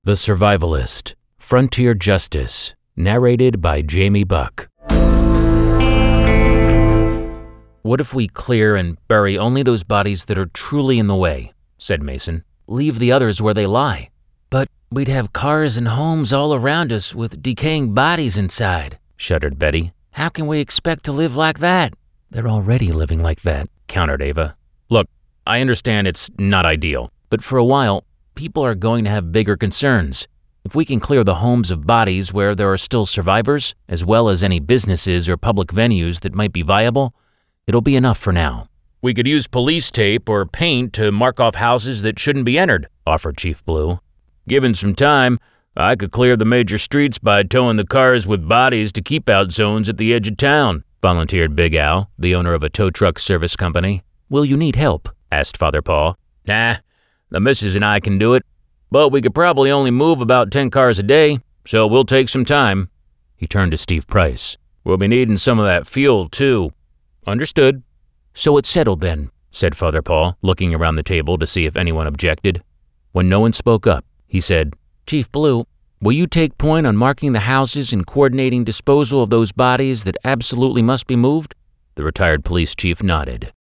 The Survivalist, Frontier Justice, narrated by Jamie Buck. "What if we clear and bury only those bodies that are truly in the way?" said Mason. "Leave the others where they lie." "But we'd have cars and homes all around us with decaying bodies inside," shuddered Betty. "How can we expect to live like that?" "They're already living like that," countered Ava. "Look, I understand it's not ideal, but for a while, people are going to have bigger concerns. If we can clear the homes of bodies where there are still survivors, as well as any businesses or public venues that might be viable, it'll be enough for now." "We could use police tape or paint to mark off houses that shouldn't be entered," offered Chief Blue. "Given some time, I could clear the major streets by towing the cars with bodies to keep-out zones at the edge of town," volunteered Big Al, the owner of a tow truck service company. "Will you need help?" asked Father Paul. "Nah, the missus and I can do it, but we could probably only move about 10 cars a day, so we'll take some time." He turned to Steve Price. "We'll be needing some of that fuel, too." "Understood." "So it's settled then," said Father Paul, looking around the table to see if anyone objected. When no one spoke up, he said, "Chief Blue, will you take point on marking the houses and coordinating disposal of those bodies that absolutely must be moved?" The retired police chief nodded.